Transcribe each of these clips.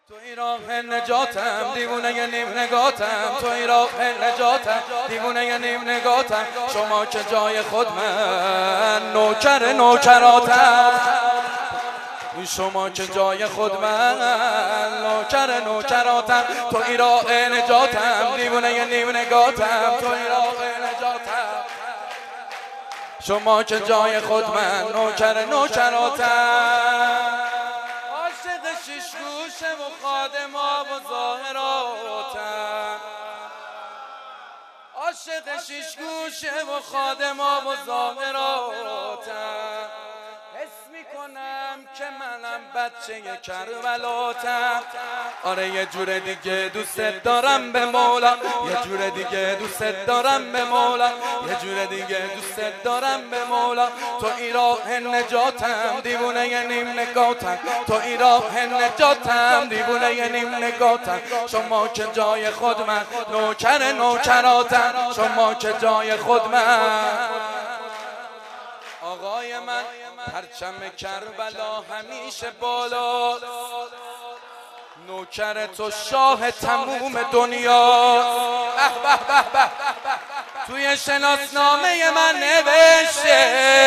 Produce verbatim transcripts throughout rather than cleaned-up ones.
توی راه نجاتم دیوونه نیم نگاتم، توی راه نجاتم دیوونه نیم نگاتم. شما که جای خود من نوکر نوکراتم، شما که جای خود من نوکر نوکراتم. توی راه نجاتم دیوونه نیم نگاتم، توی راه نجاتم شما که جای خود من نوکر نوکراتم. عاشق شیش گوشه و خادما و ظاهراتم، عاشق شیش گوشه و خادما و ظاهراتم. حس میکنم که منم بچه کربلاتم. آره یه جور دیگه دوست دارم به مولا، یه جور دیگه دوست دارم به مولا، یه جور دیگه دوست دارم به مولا. تو ای راه نجاتم دیوونه نیم نگاتم، تو ای راه نجاتم دیوونه نیم نگاتم. شما که جای خود من نوکر نوکراتم، شما که جای خود من آقای من پرچم کربلا همیشه بالا. نوکر تو شاه تموم دنیا. به به به به توی شناسنامه من نوشته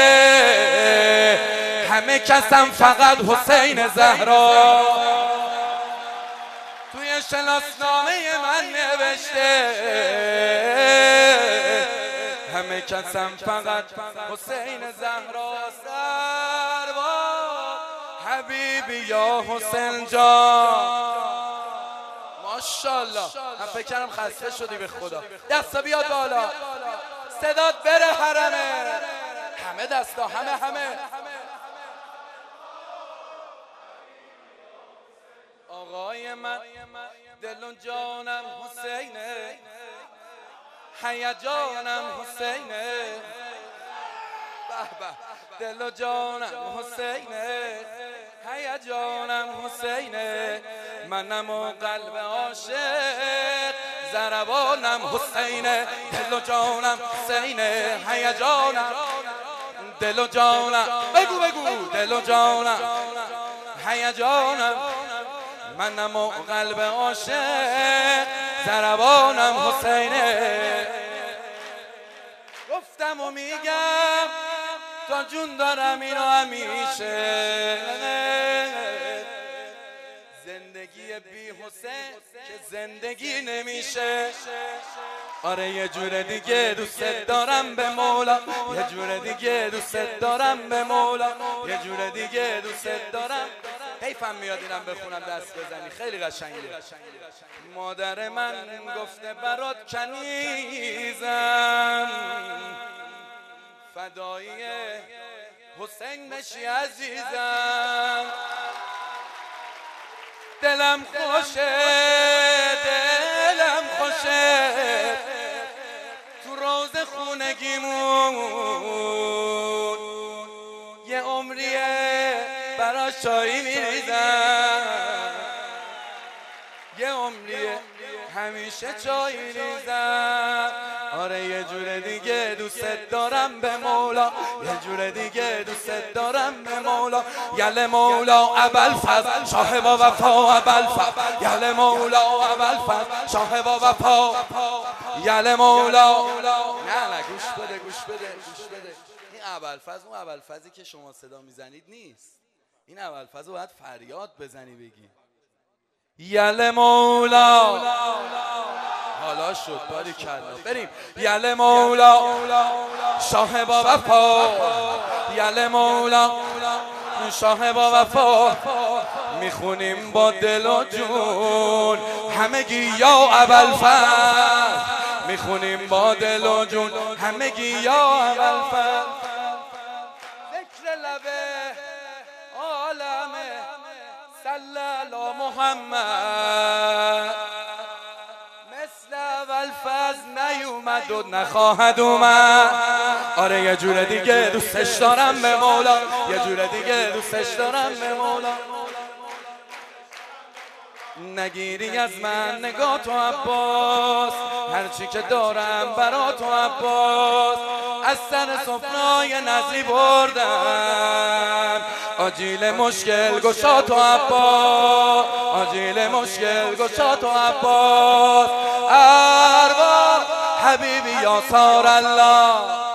همه کسم فقط حسین زهرا. توی شناسنامه من نوشته همه کسم فقط حسین زهرا. سروا حبیبی یا حسین جان. ماشاءالله من فکر کردم خسته شدی به خدا. دستا بیاد بالا، صدات بره حرمه. همه دستا، همه همه. آقای من دل و جانم حسینه، هیجانم حسینه. به به دل و جانم حسینه، هیجانم حسینه. منم و قلب عاشق ضربانم حسینه. دل و جانم حسینه، هیجانم. دل و جانم بگو بگو دل و جانم هیجانم. منم و قلب عاشق ضربانم حسینه. گفتم و میگم تا جون دارم اینو همیشه. زندگی بی حسین که زندگی نمیشه. آره یه جور دیگه دوست دارم به مولا، یه جور دیگه دوست دارم به مولا، یه جور دیگه دوست دارم. حیفم میاد اینم بخونم دست بزنی، خیلی قشنگه. مادر من گفته برات کنیزم، فدایی حسین بشی عزیزم. دلم خوشه دلم خوشه تو روز خونگیمون یه عمریه برا چایی میریزم، یه عمریه همیشه چایی ریزم. آره یه جور دیگه دوست دارم به مولا، یه جور دیگه دوست دارم به مولا. یل مولا ابوالفضل شاه با وفا، ابوالفضل یل مولا ابوالفضل شاه با وفا. یل مولا نه نه گوش بده گوش بده گوش بده. این ابوالفضل اون ابوالفضلی که شما صدا میزنید نیست. این ابوالفضل رو باید فریاد بزنی بگی یل مولا. حالا شد باری کلا بریم. یل مولا شاه با وفا، یل مولا شاه با وفا. میخونیم با دل و جون همگی یا ابوالفضل، میخونیم با دل و جون همگی یا ابوالفضل. ذکر لبه عالمه صلی علی محمد، مثل ابوالفضل نیومد و نخواهد اومد. آره یه جور دیگه دوستش دارم به مولا، یه جور دیگه دوستش دارم به مولا. نگیری از من نگاه تو عباس، هرچی که دارم برا تو عباس. از سر سفرای نزلی بردم آجیل مشکل گشا تو عباس، آجیل مشکل گشا تو عباس. ارواح حبیبی یا سار الله،